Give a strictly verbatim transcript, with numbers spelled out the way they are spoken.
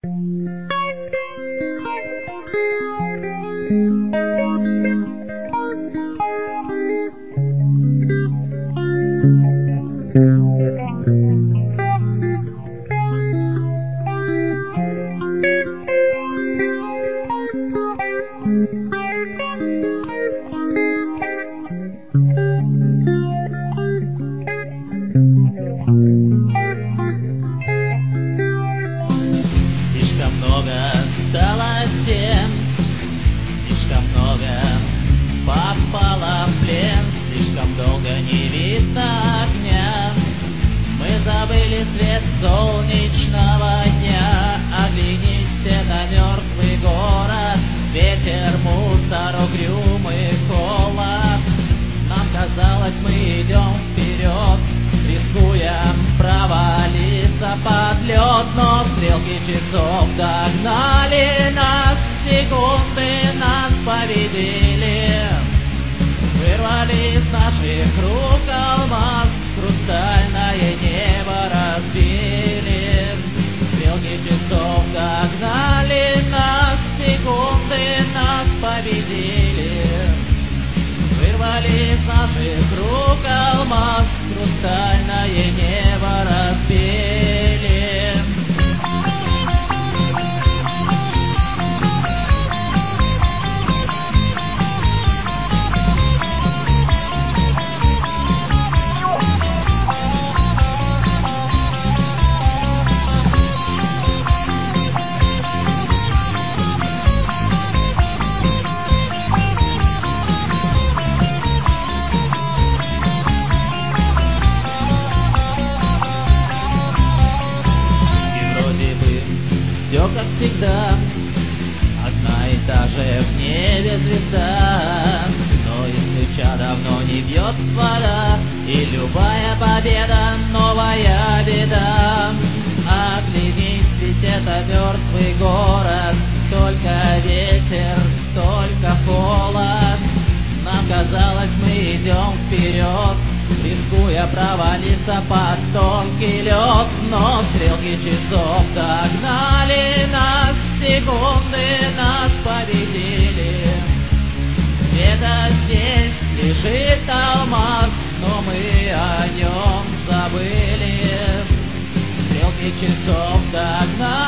Слишком много стало стен, слишком много попало в плен, слишком долго не видно огня. Мы забыли свет солнечного дня. Оглянись, это мертвый город, ветер, мусор, угрюмый холод. Нам казалось, мы идем вперед, рискуя провалиться под лед, но стрелки часов догнали нас, секунды нас победили. Вырвали из наших рук алмаз, хрустальное небо разбили. Стрелки часов догнали нас, секунды нас победили. Вырвали из наших рук алмаз, хрустальное небо разбили. Все как всегда, одна и та же в небе звезда, но из ключа давно не бьет вода, и любая победа — новая беда. Оглянись, ведь это мертвый город, только ветер, только холод. Нам казалось, мы идем вперед, рискуя провалиться под тонкий лед, но стрелки часов догнали нас, секунды нас победили. Где-то здесь лежит алмаз, но мы о нем забыли. Стрелки часов догнали